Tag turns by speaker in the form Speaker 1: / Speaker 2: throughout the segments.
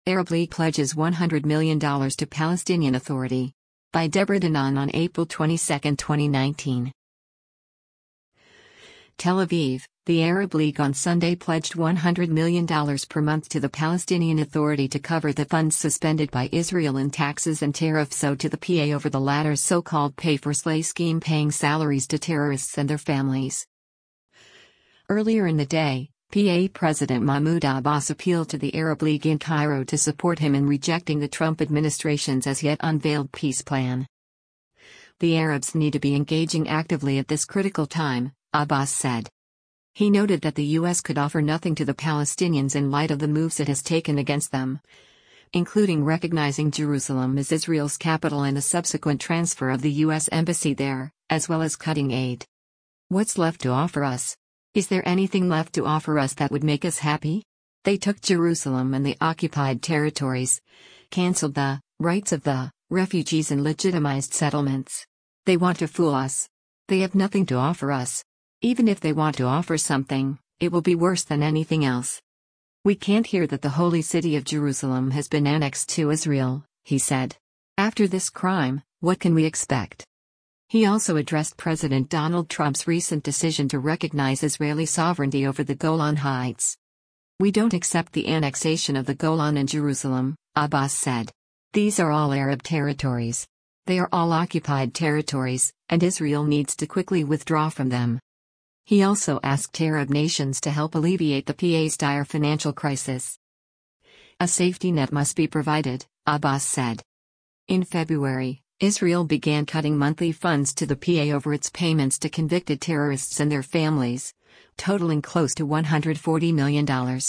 Speaker 1: Arab League pledges $100 million to Palestinian Authority. By Deborah Danan on April 22, 2019. Tel Aviv, the Arab League on Sunday pledged $100 million per month to the Palestinian Authority to cover the funds suspended by Israel in taxes and tariffs owed to the PA over the latter's so-called pay-for-slay scheme paying salaries to terrorists and their families. Earlier in the day, PA President Mahmoud Abbas appealed to the Arab League in Cairo to support him in rejecting the Trump administration's as-yet unveiled peace plan. The Arabs need to be engaging actively at this critical time, Abbas said. He noted that the U.S. could offer nothing to the Palestinians in light of the moves it has taken against them, including recognizing Jerusalem as Israel's capital and the subsequent transfer of the U.S. embassy there, as well as cutting aid. What's left to offer us? Is there anything left to offer us that would make us happy? They took Jerusalem and the occupied territories, cancelled the rights of the refugees and legitimized settlements. They want to fool us. They have nothing to offer us. Even if they want to offer something, it will be worse than anything else. We can't hear that the holy city of Jerusalem has been annexed to Israel, he said. After this crime, what can we expect? He also addressed President Donald Trump's recent decision to recognize Israeli sovereignty over the Golan Heights. We don't accept the annexation of the Golan and Jerusalem, Abbas said. These are all Arab territories. They are all occupied territories, and Israel needs to quickly withdraw from them. He also asked Arab nations to help alleviate the PA's dire financial crisis. A safety net must be provided, Abbas said. In February, Israel began cutting monthly funds to the PA over its payments to convicted terrorists and their families, totaling close to $140 million.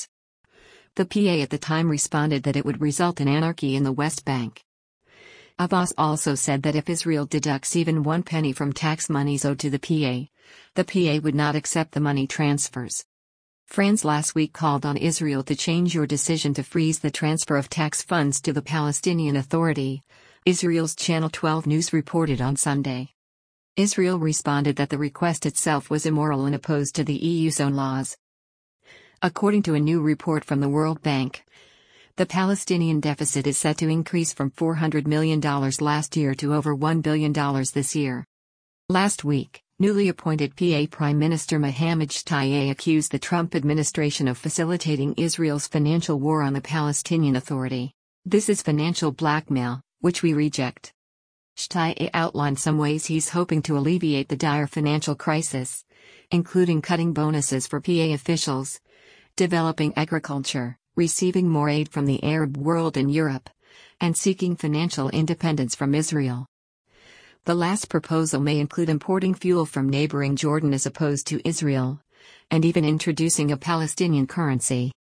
Speaker 1: The PA at the time responded that it would result in anarchy in the West Bank. Abbas also said that if Israel deducts even 1 penny from tax monies owed to the PA would not accept the money transfers. France last week called on Israel to change your decision to freeze the transfer of tax funds to the Palestinian Authority, Israel's Channel 12 News reported on Sunday. Israel responded that the request itself was immoral and opposed to the EU's own laws. According to a new report from the World Bank, the Palestinian deficit is set to increase from $400 million last year to over $1 billion this year. Last week, newly appointed PA Prime Minister Mohammed Shtayyeh accused the Trump administration of facilitating Israel's financial war on the Palestinian Authority. This is financial blackmail, which we reject. Shtayyeh outlined some ways he's hoping to alleviate the dire financial crisis, including cutting bonuses for PA officials, developing agriculture, receiving more aid from the Arab world and Europe, and seeking financial independence from Israel. The last proposal may include importing fuel from neighboring Jordan as opposed to Israel, and even introducing a Palestinian currency.